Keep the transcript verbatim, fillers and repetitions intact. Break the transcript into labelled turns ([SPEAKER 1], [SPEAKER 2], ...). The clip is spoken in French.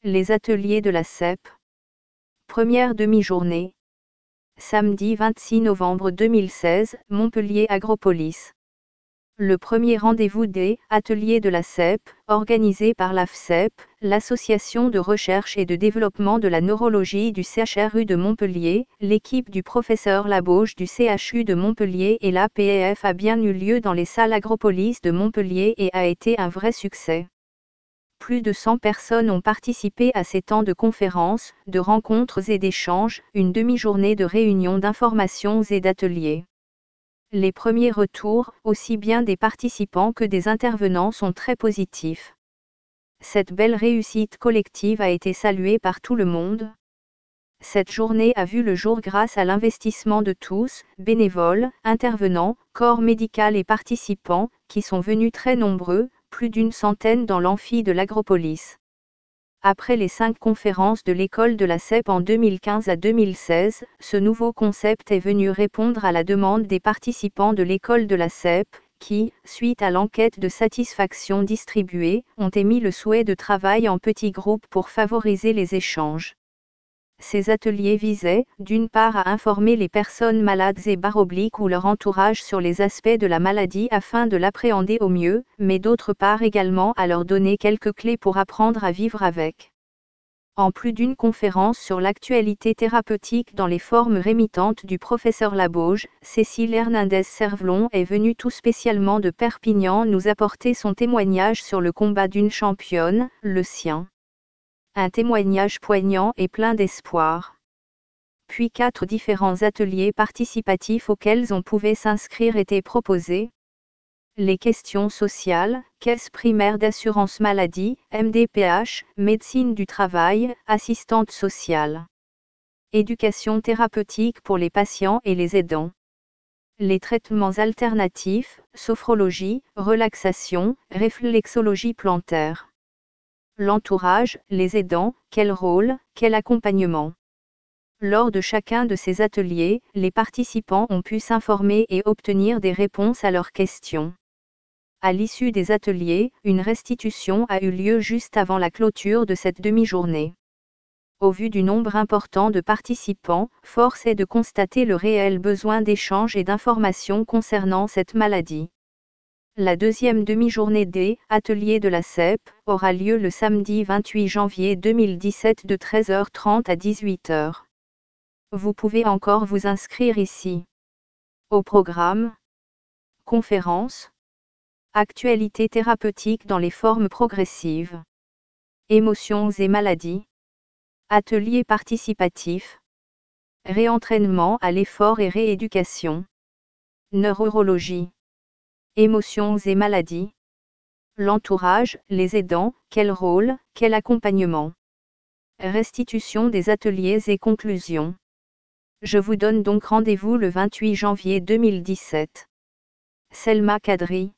[SPEAKER 1] Les ateliers de la S E P. Première demi-journée. Samedi vingt-six novembre deux mille seize, Montpellier Agropolis. Le premier rendez-vous des ateliers de la S E P, organisé par l'A F S E P, l'Association de recherche et de développement de la neurologie du C H R U de Montpellier, l'équipe du professeur Labauche du C H U de Montpellier et l'A P F a bien eu lieu dans les salles Agropolis de Montpellier et a été un vrai succès. Plus de cent personnes ont participé à ces temps de conférences, de rencontres et d'échanges, une demi-journée de réunions d'informations et d'ateliers. Les premiers retours, aussi bien des participants que des intervenants, sont très positifs. Cette belle réussite collective a été saluée par tout le monde. Cette journée a vu le jour grâce à l'investissement de tous, bénévoles, intervenants, corps médical et participants, qui sont venus très nombreux, plus d'une centaine dans l'amphi de l'Agropolis. Après les cinq conférences de l'école de la S E P en deux mille quinze à deux mille seize, ce nouveau concept est venu répondre à la demande des participants de l'école de la S E P, qui, suite à l'enquête de satisfaction distribuée, ont émis le souhait de travail en petits groupes pour favoriser les échanges. Ces ateliers visaient, d'une part à informer les personnes malades et barobliques ou leur entourage sur les aspects de la maladie afin de l'appréhender au mieux, mais d'autre part également à leur donner quelques clés pour apprendre à vivre avec. En plus d'une conférence sur l'actualité thérapeutique dans les formes rémitantes du professeur Labauche, Cécile Hernandez-Cervelon est venue tout spécialement de Perpignan nous apporter son témoignage sur le combat d'une championne, le sien. Un témoignage poignant et plein d'espoir. Puis quatre différents ateliers participatifs auxquels on pouvait s'inscrire étaient proposés. Les questions sociales, caisse primaire d'assurance maladie, M D P H, médecine du travail, assistante sociale. Éducation thérapeutique pour les patients et les aidants. Les traitements alternatifs, sophrologie, relaxation, réflexologie plantaire. L'entourage, les aidants, quel rôle, quel accompagnement. Lors de chacun de ces ateliers, les participants ont pu s'informer et obtenir des réponses à leurs questions. À l'issue des ateliers, une restitution a eu lieu juste avant la clôture de cette demi-journée. Au vu du nombre important de participants, force est de constater le réel besoin d'échanges et d'informations concernant cette maladie. La deuxième demi-journée des ateliers de la S E P aura lieu le samedi vingt-huit janvier deux mille dix-sept de treize heures trente à dix-huit heures. Vous pouvez encore vous inscrire ici. Au programme. Conférences. Actualité thérapeutique dans les formes progressives. Émotions et maladies. Atelier participatif. Réentraînement à l'effort et rééducation. Neurologie. Émotions et maladies. L'entourage, les aidants, quel rôle, quel accompagnement. Restitution des ateliers et conclusions. Je vous donne donc rendez-vous le vingt-huit janvier deux mille dix-sept. Selma Kadri.